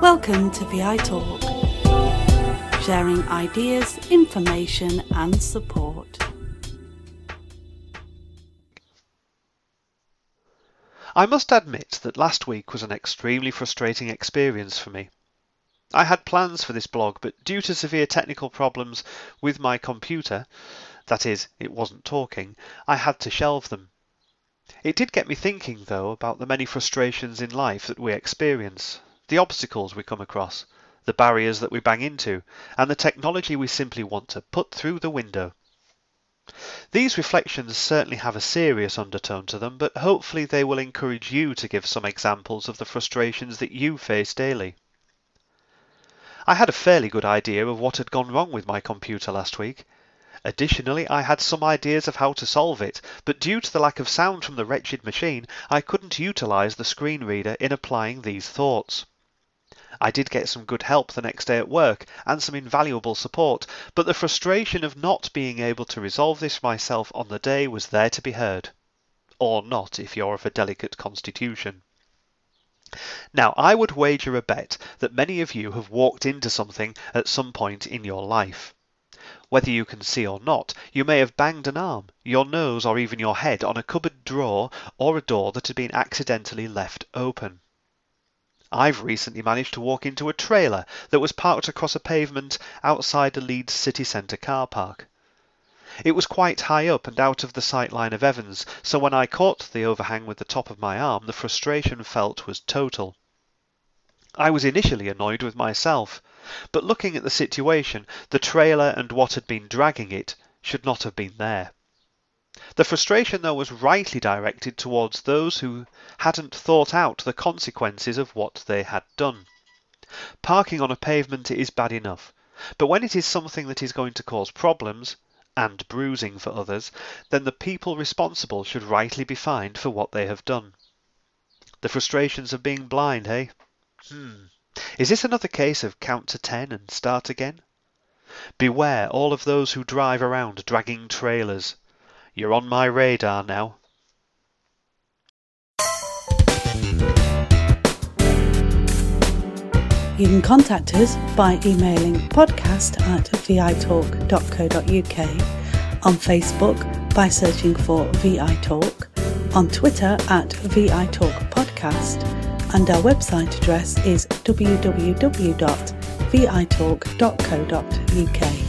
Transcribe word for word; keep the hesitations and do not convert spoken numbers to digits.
Welcome to V I Talk, sharing ideas, information and support. I must admit that last week was an extremely frustrating experience for me. I had plans for this blog, but due to severe technical problems with my computer, that is, it wasn't talking, I had to shelve them. It did get me thinking, though, about the many frustrations in life that we experience, the obstacles we come across, the barriers that we bang into, and the technology we simply want to put through the window. These reflections certainly have a serious undertone to them, but hopefully they will encourage you to give some examples of the frustrations that you face daily. I had a fairly good idea of what had gone wrong with my computer last week. Additionally, I had some ideas of how to solve it, but due to the lack of sound from the wretched machine, I couldn't utilise the screen reader in applying these thoughts. I did get some good help the next day at work and some invaluable support, but the frustration of not being able to resolve this myself on the day was there to be heard. Or not, if you're of a delicate constitution. Now, I would wager a bet that many of you have walked into something at some point in your life. Whether you can see or not, you may have banged an arm, your nose or even your head on a cupboard drawer or a door that had been accidentally left open. I've recently managed to walk into a trailer that was parked across a pavement outside the Leeds city centre car park. It was quite high up and out of the sightline of Evans, so when I caught the overhang with the top of my arm, the frustration felt was total. I was initially annoyed with myself, but looking at the situation, the trailer and what had been dragging it should not have been there. The frustration, though, was rightly directed towards those who hadn't thought out the consequences of what they had done. Parking on a pavement is bad enough, but when it is something that is going to cause problems, and bruising for others, then the people responsible should rightly be fined for what they have done. The frustrations of being blind, eh? Hmm. Is this another case of count to ten and start again? Beware all of those who drive around dragging trailers. You're on my radar now. You can contact us by emailing podcast at vitalk dot co dot uk, on Facebook by searching for V I Talk, on Twitter at V I Talk Podcast, and our website address is w w w dot v i talk dot co dot uk.